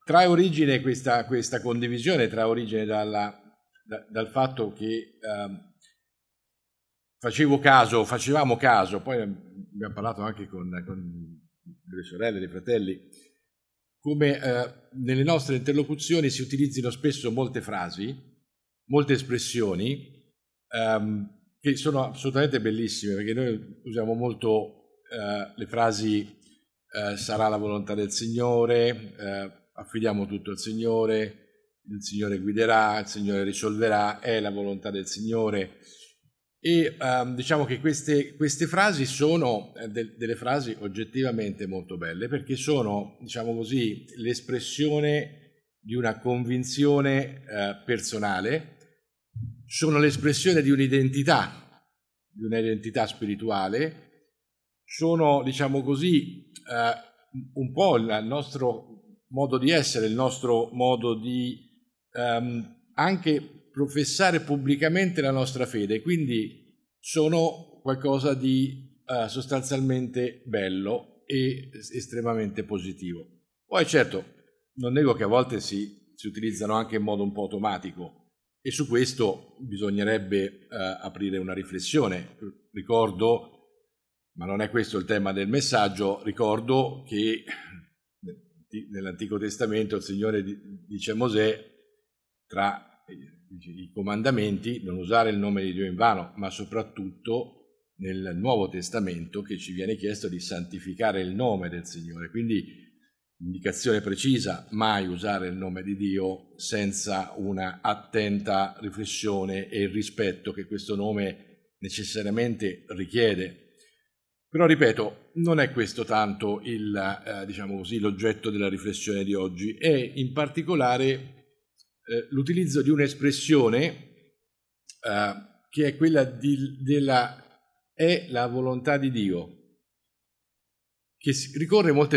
trae origine questa condivisione, trae origine dal fatto che facevamo caso, poi abbiamo parlato anche con le sorelle, dei fratelli, come nelle nostre interlocuzioni si utilizzino spesso molte frasi, molte espressioni che sono assolutamente bellissime, perché noi usiamo molto le frasi sarà la volontà del Signore, affidiamo tutto al Signore, il Signore guiderà, il Signore risolverà, è la volontà del Signore. E diciamo che queste frasi sono delle frasi oggettivamente molto belle, perché sono, diciamo così, l'espressione di una convinzione personale, sono l'espressione di un'identità spirituale, sono, diciamo così, un po' il nostro modo di essere, il nostro modo di anche professare pubblicamente la nostra fede, quindi sono qualcosa di sostanzialmente bello e estremamente positivo. Poi certo, non nego che a volte si utilizzano anche in modo un po' automatico e su questo bisognerebbe aprire una riflessione. Ricordo, ma non è questo il tema del messaggio, ricordo che nell'Antico Testamento il Signore dice a Mosè, tra i comandamenti, non usare il nome di Dio in vano, ma soprattutto nel Nuovo Testamento che ci viene chiesto di santificare il nome del Signore, quindi indicazione precisa, mai usare il nome di Dio senza una attenta riflessione e il rispetto che questo nome necessariamente richiede. Però ripeto, non è questo tanto diciamo così, l'oggetto della riflessione di oggi, è in particolare l'utilizzo di un'espressione che è quella è la volontà di Dio, che si ricorre molte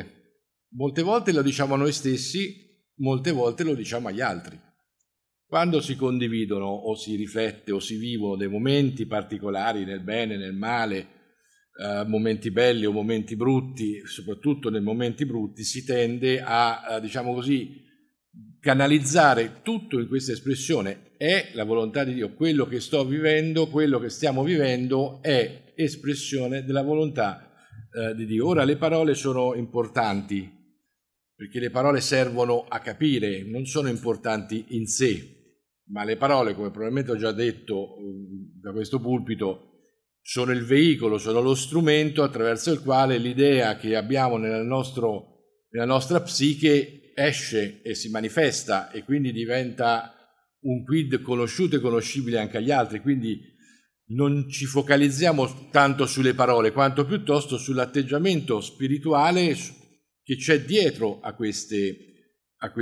volte lo diciamo a noi stessi, molte volte lo diciamo agli altri. Quando si condividono o si riflette o si vivono dei momenti particolari nel bene, nel male, momenti belli o momenti brutti, soprattutto nei momenti brutti si tende a diciamo così, canalizzare tutto in questa espressione, è la volontà di Dio, quello che sto vivendo, quello che stiamo vivendo è espressione della volontà di Dio. Ora le parole sono importanti, perché le parole servono a capire, non sono importanti in sé, ma le parole, come probabilmente ho già detto da questo pulpito, sono il veicolo, sono lo strumento attraverso il quale l'idea che abbiamo nella nostra psiche esce e si manifesta e quindi diventa un quid conosciuto e conoscibile anche agli altri, quindi non ci focalizziamo tanto sulle parole quanto piuttosto sull'atteggiamento spirituale che c'è dietro a queste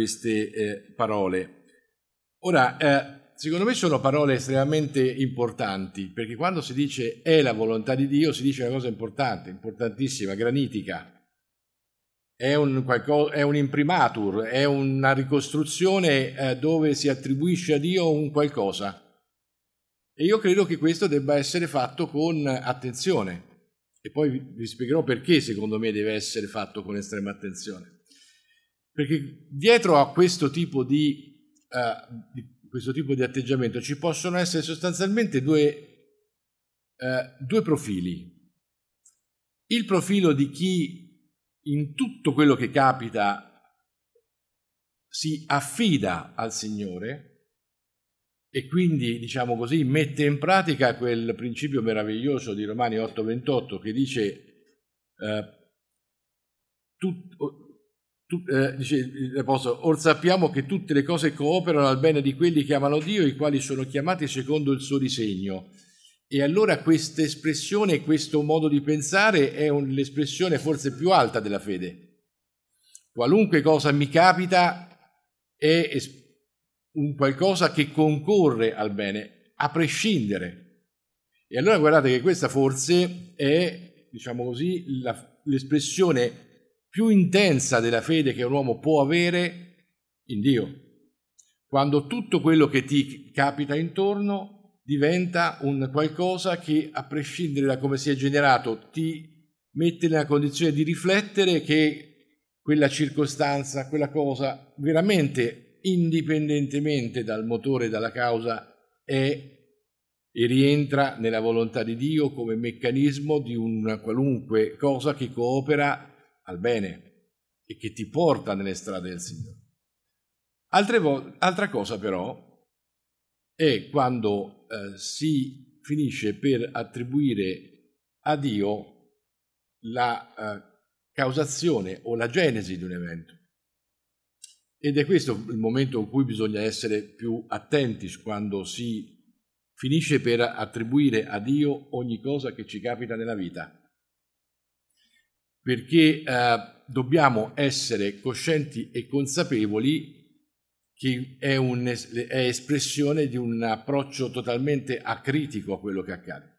parole. Ora, secondo me sono parole estremamente importanti, perché quando si dice è la volontà di Dio si dice una cosa importante, importantissima, granitica. È un imprimatur, è una ricostruzione dove si attribuisce a Dio un qualcosa. E io credo che questo debba essere fatto con attenzione. E poi vi spiegherò perché secondo me deve essere fatto con estrema attenzione. Perché dietro a questo tipo di atteggiamento ci possono essere sostanzialmente due profili. Il profilo di chi in tutto quello che capita si affida al Signore e quindi, diciamo così, mette in pratica quel principio meraviglioso di Romani 8:28 che dice, dice l'Apostolo, or sappiamo che tutte le cose cooperano al bene di quelli che amano Dio, i quali sono chiamati secondo il suo disegno. E allora questa espressione, questo modo di pensare è l'espressione forse più alta della fede. Qualunque cosa mi capita è un qualcosa che concorre al bene, a prescindere. E allora guardate che questa forse è, diciamo così, l'espressione più intensa della fede che un uomo può avere in Dio. Quando tutto quello che ti capita intorno diventa un qualcosa che, a prescindere da come si è generato, ti mette nella condizione di riflettere che quella circostanza, quella cosa, veramente indipendentemente dal motore e dalla causa, è e rientra nella volontà di Dio come meccanismo di una qualunque cosa che coopera al bene e che ti porta nelle strade del Signore. Altra cosa però è quando si finisce per attribuire a Dio la causazione o la genesi di un evento. Ed è questo il momento in cui bisogna essere più attenti, quando si finisce per attribuire a Dio ogni cosa che ci capita nella vita. Perché dobbiamo essere coscienti e consapevoli che è espressione di un approccio totalmente acritico a quello che accade.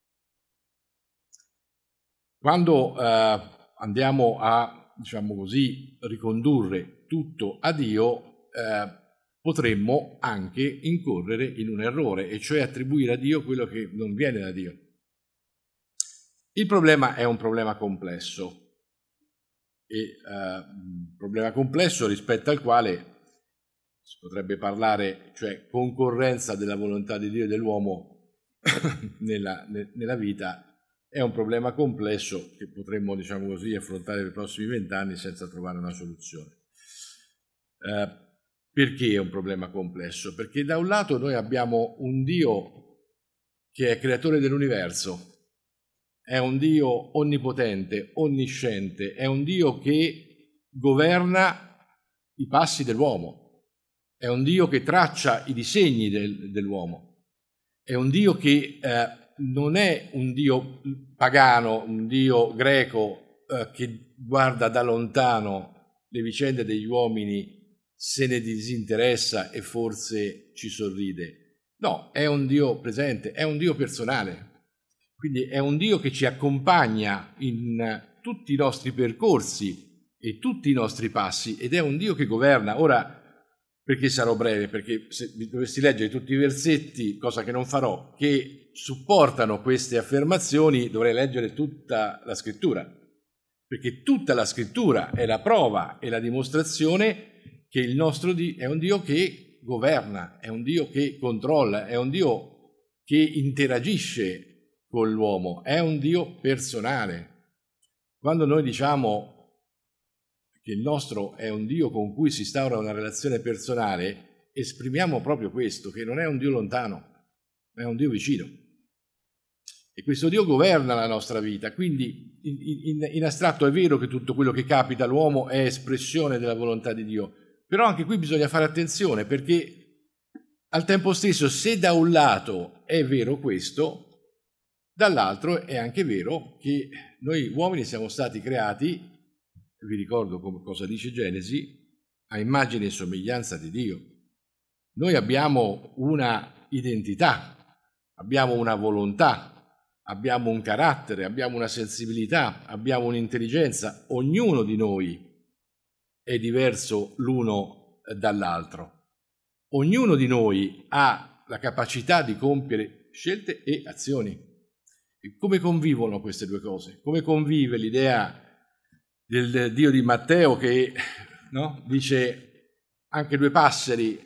Quando andiamo a, diciamo così, ricondurre tutto a Dio, potremmo anche incorrere in un errore, e cioè attribuire a Dio quello che non viene da Dio. Il problema è un problema complesso, e un problema complesso rispetto al quale si potrebbe parlare, cioè concorrenza della volontà di Dio e dell'uomo nella vita. È un problema complesso che potremmo, diciamo così, affrontare nei prossimi 20 anni senza trovare una soluzione. Perché è un problema complesso? Perché da un lato noi abbiamo un Dio che è creatore dell'universo, è un Dio onnipotente, onnisciente, è un Dio che governa i passi dell'uomo, è un Dio che traccia i disegni dell'uomo, è un Dio che non è un Dio pagano, un Dio greco che guarda da lontano le vicende degli uomini, se ne disinteressa e forse ci sorride. No, è un Dio presente, è un Dio personale. Quindi è un Dio che ci accompagna in tutti i nostri percorsi e tutti i nostri passi, ed è un Dio che governa. Ora, perché sarò breve? Perché se dovessi leggere tutti i versetti, cosa che non farò, che supportano queste affermazioni, dovrei leggere tutta la Scrittura, perché tutta la Scrittura è la prova e la dimostrazione che il nostro Dio è un Dio che governa, è un Dio che controlla, è un Dio che interagisce con l'uomo, è un Dio personale. Quando noi diciamo che il nostro è un Dio con cui si instaura una relazione personale, esprimiamo proprio questo, che non è un Dio lontano, è un Dio vicino. E questo Dio governa la nostra vita, quindi in astratto è vero che tutto quello che capita all'uomo è espressione della volontà di Dio, però anche qui bisogna fare attenzione, perché al tempo stesso, se da un lato è vero questo, dall'altro è anche vero che noi uomini siamo stati creati, vi ricordo cosa dice Genesi, a immagine e somiglianza di Dio. Noi abbiamo una identità, abbiamo una volontà, abbiamo un carattere, abbiamo una sensibilità, abbiamo un'intelligenza. Ognuno di noi è diverso l'uno dall'altro. Ognuno di noi ha la capacità di compiere scelte e azioni. E come convivono queste due cose? Come convive l'idea del Dio di Matteo che dice anche due passeri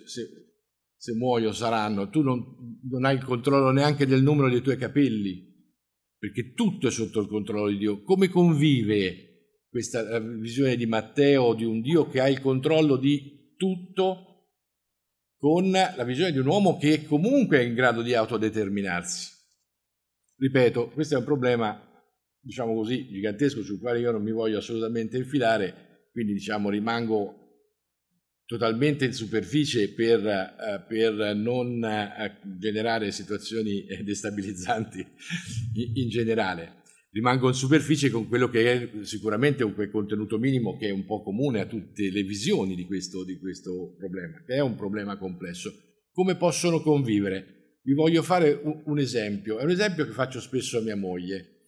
se muoio saranno, tu non hai il controllo neanche del numero dei tuoi capelli, perché tutto è sotto il controllo di Dio. Come convive questa visione di Matteo di un Dio che ha il controllo di tutto con la visione di un uomo che comunque è in grado di autodeterminarsi? Ripeto, questo è un problema, diciamo così, gigantesco, sul quale io non mi voglio assolutamente infilare, quindi rimango totalmente in superficie per non generare situazioni destabilizzanti in generale. Rimango in superficie con quello che è sicuramente un contenuto minimo che è un po' comune a tutte le visioni di questo problema, che è un problema complesso. Come possono convivere? Vi voglio fare un esempio, è un esempio che faccio spesso a mia moglie.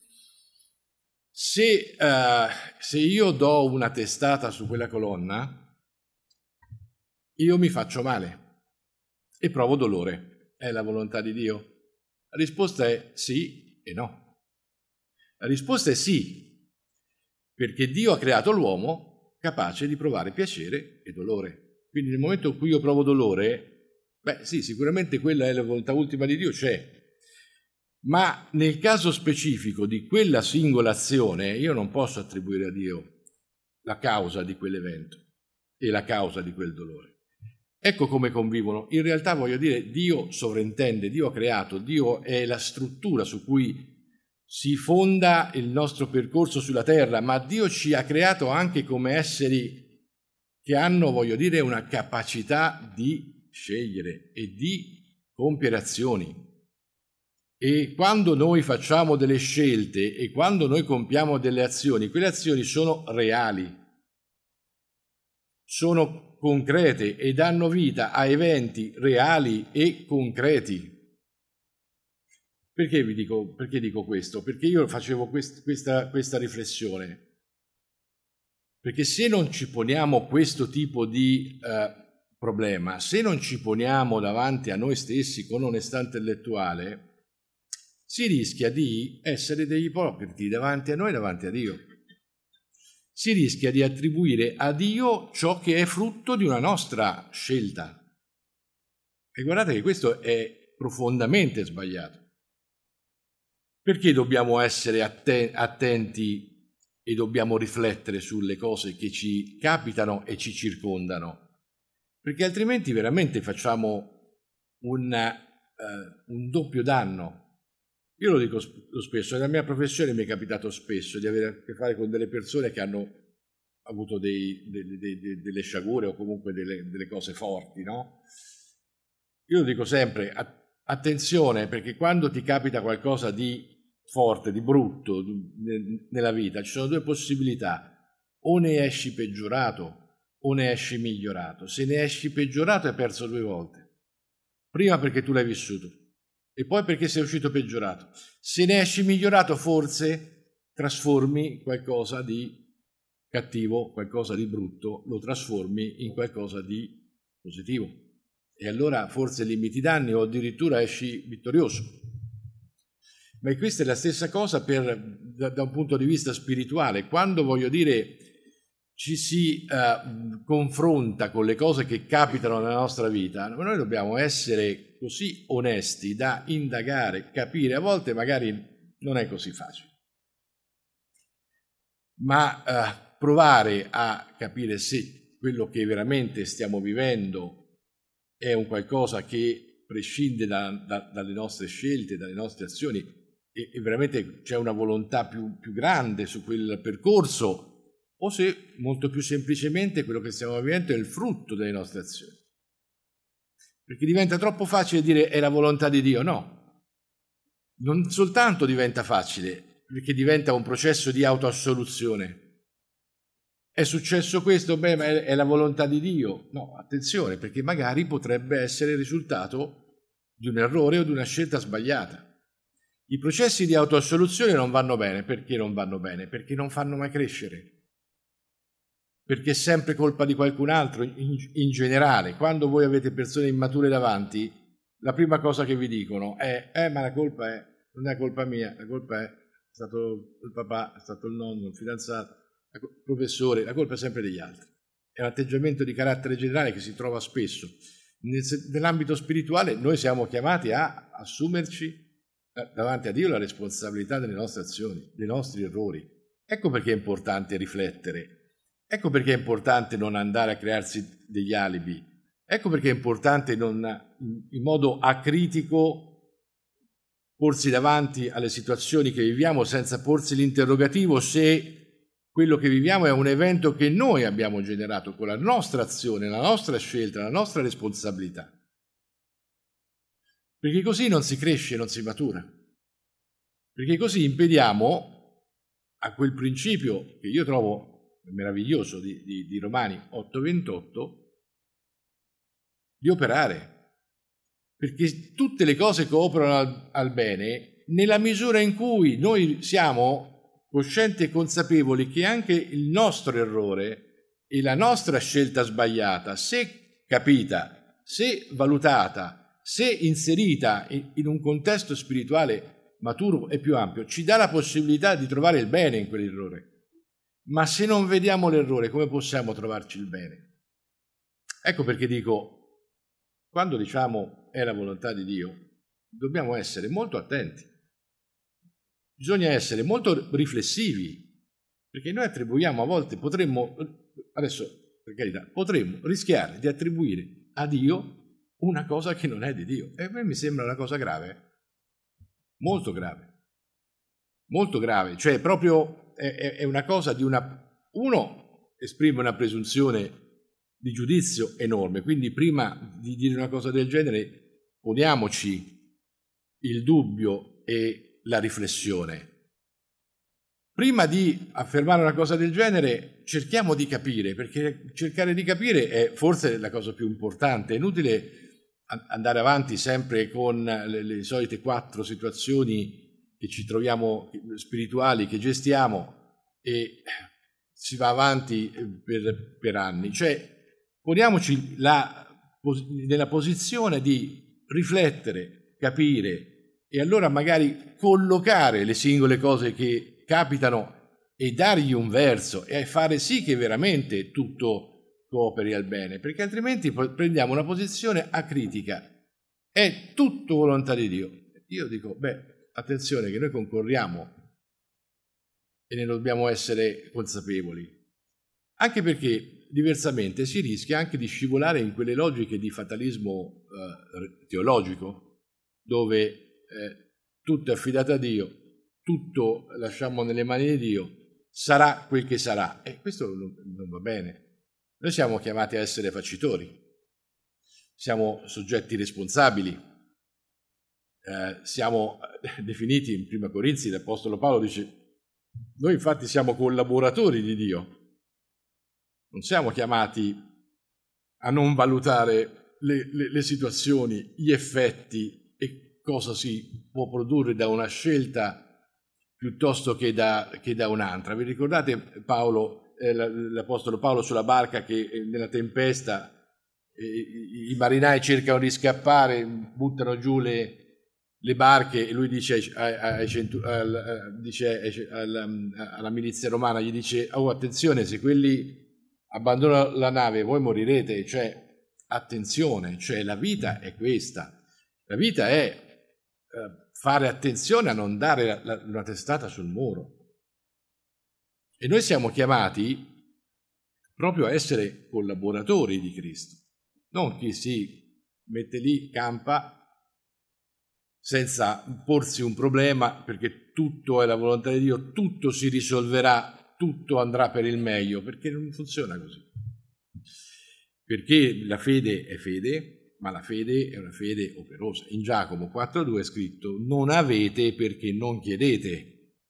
Se io do una testata su quella colonna, io mi faccio male e provo dolore. È la volontà di Dio? La risposta è sì e no. La risposta è sì, perché Dio ha creato l'uomo capace di provare piacere e dolore. Quindi nel momento in cui io provo dolore, sì, sicuramente quella è la volontà ultima di Dio, c'è. Ma nel caso specifico di quella singola azione, io non posso attribuire a Dio la causa di quell'evento e la causa di quel dolore. Ecco come convivono. In realtà voglio dire, Dio sovrintende, Dio ha creato, Dio è la struttura su cui si fonda il nostro percorso sulla terra, ma Dio ci ha creato anche come esseri che hanno, voglio dire, una capacità di scegliere e di compiere azioni. E quando noi facciamo delle scelte e quando noi compiamo delle azioni, quelle azioni sono reali, sono concrete e danno vita a eventi reali e concreti. Perché dico questo? Perché io facevo questa riflessione. Perché se non ci poniamo questo tipo di problema, se non ci poniamo davanti a noi stessi con onestà intellettuale, si rischia di essere degli ipocriti davanti a noi e davanti a Dio. Si rischia di attribuire a Dio ciò che è frutto di una nostra scelta. E guardate che questo è profondamente sbagliato. Perché dobbiamo essere attenti e dobbiamo riflettere sulle cose che ci capitano e ci circondano? Perché altrimenti veramente facciamo un doppio danno. Io lo dico spesso, nella mia professione mi è capitato spesso di avere a che fare con delle persone che hanno avuto delle sciagure o comunque delle cose forti, no? Io lo dico sempre, attenzione, perché quando ti capita qualcosa di forte, di brutto nella vita, ci sono due possibilità: o ne esci peggiorato o ne esci migliorato. Se ne esci peggiorato hai perso 2 volte, prima perché tu l'hai vissuto e poi perché sei uscito peggiorato. Se ne esci migliorato, forse trasformi qualcosa di cattivo, qualcosa di brutto, lo trasformi in qualcosa di positivo. E allora forse limiti i danni o addirittura esci vittorioso. Ma questa è la stessa cosa da un punto di vista spirituale. Quando, voglio dire, ci si confronta con le cose che capitano nella nostra vita, noi dobbiamo essere così onesti da indagare, capire. A volte magari non è così facile, ma provare a capire se quello che veramente stiamo vivendo è un qualcosa che prescinde dalle nostre scelte, dalle nostre azioni, e veramente c'è una volontà più grande su quel percorso, o se molto più semplicemente quello che stiamo vivendo è il frutto delle nostre azioni. Perché diventa troppo facile dire è la volontà di Dio. No, non soltanto diventa facile, perché diventa un processo di autoassoluzione. È successo questo? Ma è la volontà di Dio. No, attenzione, perché magari potrebbe essere il risultato di un errore o di una scelta sbagliata. I processi di autoassoluzione non vanno bene. Perché non vanno bene? Perché non fanno mai crescere. Perché è sempre colpa di qualcun altro, in generale. Quando voi avete persone immature davanti, la prima cosa che vi dicono è ma la colpa non è colpa mia, la colpa è stato il papà, è stato il nonno, il fidanzato, il professore, la colpa è sempre degli altri. È un atteggiamento di carattere generale che si trova spesso. Nell'ambito spirituale noi siamo chiamati a assumerci davanti a Dio la responsabilità delle nostre azioni, dei nostri errori. Ecco perché è importante riflettere. Ecco perché è importante non andare a crearsi degli alibi. Ecco perché è importante in modo acritico porsi davanti alle situazioni che viviamo senza porsi l'interrogativo se quello che viviamo è un evento che noi abbiamo generato con la nostra azione, la nostra scelta, la nostra responsabilità. Perché così non si cresce, non si matura. Perché così impediamo a quel principio che io trovo meraviglioso di Romani 8:28 di operare, perché tutte le cose cooperano al bene nella misura in cui noi siamo coscienti e consapevoli che anche il nostro errore e la nostra scelta sbagliata, se capita, se valutata, se inserita in un contesto spirituale maturo e più ampio, ci dà la possibilità di trovare il bene in quell'errore. Ma se non vediamo l'errore, come possiamo trovarci il bene? Ecco perché dico, quando diciamo è la volontà di Dio, dobbiamo essere molto attenti. Bisogna essere molto riflessivi, perché noi attribuiamo a volte, adesso per carità, potremmo rischiare di attribuire a Dio una cosa che non è di Dio. E a me mi sembra una cosa grave, molto grave, cioè proprio è una cosa di uno esprime una presunzione di giudizio enorme, quindi prima di dire una cosa del genere poniamoci il dubbio e la riflessione. Prima di affermare una cosa del genere cerchiamo di capire, perché cercare di capire è forse la cosa più importante. È inutile andare avanti sempre con le solite 4 situazioni che ci troviamo spirituali, che gestiamo, e si va avanti per anni. Cioè, poniamoci nella posizione di riflettere, capire, e allora magari collocare le singole cose che capitano e dargli un verso e fare sì che veramente tutto cooperi al bene, perché altrimenti prendiamo una posizione acritica. È tutto volontà di Dio. Io dico, attenzione che noi concorriamo e ne dobbiamo essere consapevoli, anche perché diversamente si rischia anche di scivolare in quelle logiche di fatalismo teologico, dove tutto è affidato a Dio, tutto lasciamo nelle mani di Dio, sarà quel che sarà, e questo non va bene. Noi siamo chiamati a essere facitori, siamo soggetti responsabili, siamo definiti in Prima Corinzi, l'Apostolo Paolo dice, noi infatti siamo collaboratori di Dio, non siamo chiamati a non valutare le situazioni, gli effetti e cosa si può produrre da una scelta piuttosto che da un'altra. Vi ricordate Paolo, l'Apostolo Paolo sulla barca che nella tempesta i marinai cercano di scappare, buttano giù le barche e lui dice alla milizia romana, gli dice, oh attenzione, se quelli abbandonano la nave voi morirete, cioè attenzione, cioè la vita è questa, la vita è fare attenzione a non dare una testata sul muro, e noi siamo chiamati proprio a essere collaboratori di Cristo, non chi si mette lì, campa senza porsi un problema, perché tutto è la volontà di Dio, tutto si risolverà, tutto andrà per il meglio, perché non funziona così. Perché la fede è fede, ma la fede è una fede operosa. In Giacomo 4,2 è scritto: non avete perché non chiedete.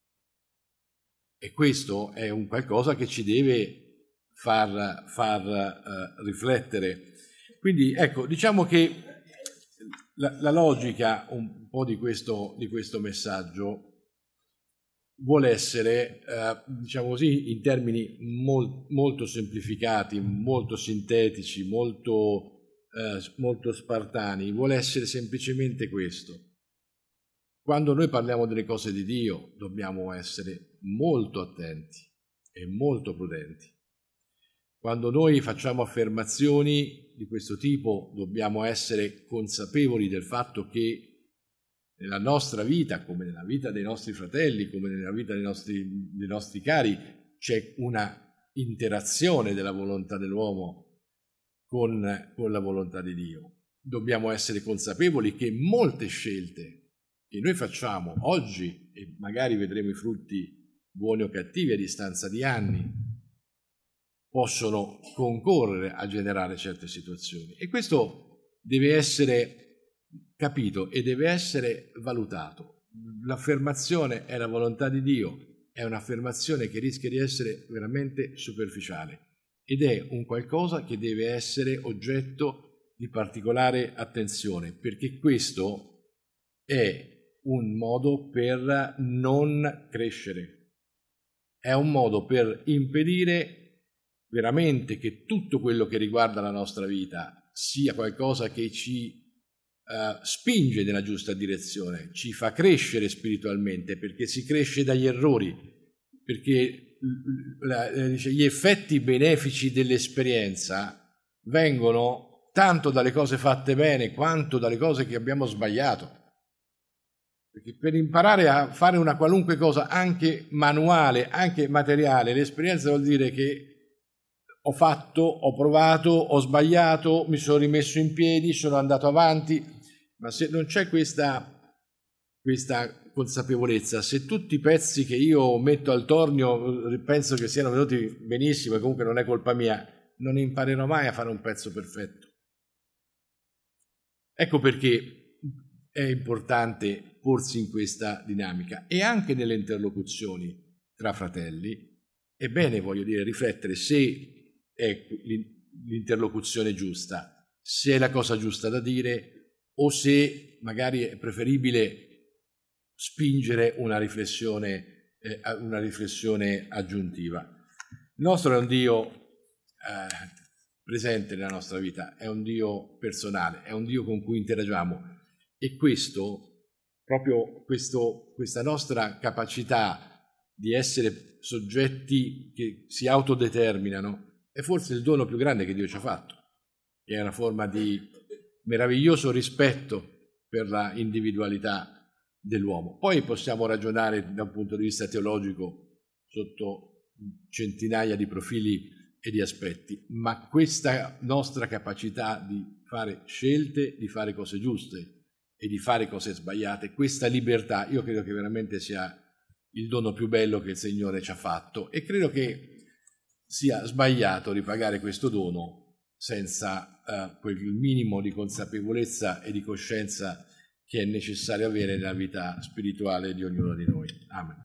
E questo è un qualcosa che ci deve far riflettere. Quindi ecco, diciamo che la logica un po' di questo messaggio vuole essere, diciamo così, in termini molto semplificati, molto sintetici, molto spartani, vuole essere semplicemente questo. Quando noi parliamo delle cose di Dio dobbiamo essere molto attenti e molto prudenti. Quando noi facciamo affermazioni di questo tipo dobbiamo essere consapevoli del fatto che nella nostra vita, come nella vita dei nostri fratelli, come nella vita dei nostri cari, c'è una interazione della volontà dell'uomo con la volontà di Dio. Dobbiamo essere consapevoli che molte scelte che noi facciamo oggi, e magari vedremo i frutti buoni o cattivi a distanza di anni, possono concorrere a generare certe situazioni. E questo deve essere capito e deve essere valutato. L'affermazione è la volontà di Dio, è un'affermazione che rischia di essere veramente superficiale ed è un qualcosa che deve essere oggetto di particolare attenzione, perché questo è un modo per non crescere, è un modo per impedire veramente che tutto quello che riguarda la nostra vita sia qualcosa che ci spinge nella giusta direzione, ci fa crescere spiritualmente, perché si cresce dagli errori, perché gli effetti benefici dell'esperienza vengono tanto dalle cose fatte bene quanto dalle cose che abbiamo sbagliato. Perché per imparare a fare una qualunque cosa, anche manuale, anche materiale, l'esperienza vuol dire che ho fatto, ho provato, ho sbagliato, mi sono rimesso in piedi, sono andato avanti, ma se non c'è questa consapevolezza, se tutti i pezzi che io metto al tornio penso che siano venuti benissimo e comunque non è colpa mia, non imparerò mai a fare un pezzo perfetto. Ecco perché è importante porsi in questa dinamica, e anche nelle interlocuzioni tra fratelli è bene, voglio dire, riflettere se è l'interlocuzione giusta, se è la cosa giusta da dire, o se magari è preferibile spingere una riflessione aggiuntiva. Il nostro è un Dio presente nella nostra vita, è un Dio personale, è un Dio con cui interagiamo, e questa nostra capacità di essere soggetti che si autodeterminano è forse il dono più grande che Dio ci ha fatto, che è una forma di meraviglioso rispetto per la individualità dell'uomo. Poi possiamo ragionare da un punto di vista teologico sotto centinaia di profili e di aspetti, ma questa nostra capacità di fare scelte, di fare cose giuste e di fare cose sbagliate, questa libertà, io credo che veramente sia il dono più bello che il Signore ci ha fatto, e credo che sia sbagliato ripagare questo dono senza quel minimo di consapevolezza e di coscienza che è necessario avere nella vita spirituale di ognuno di noi. Amen.